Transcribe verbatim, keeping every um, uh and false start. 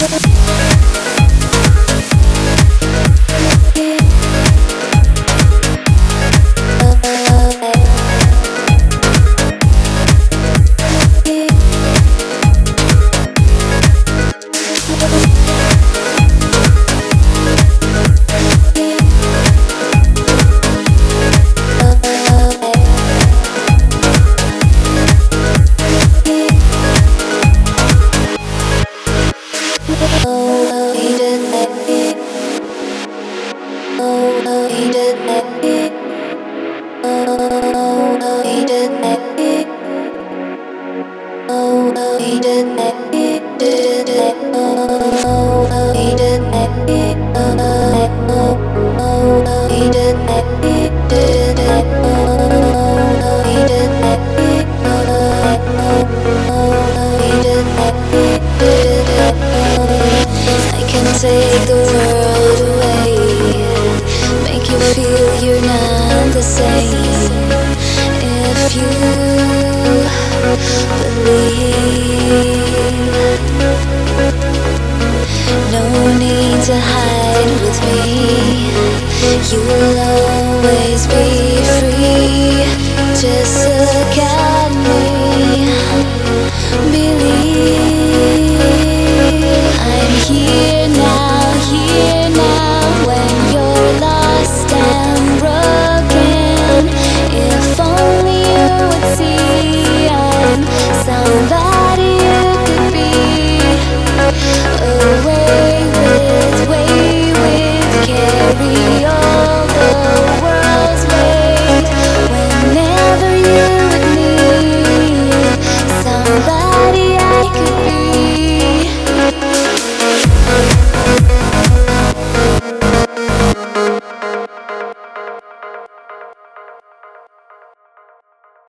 Take the world away, make you feel you're not the same. If you believe, no need to hide with me. You will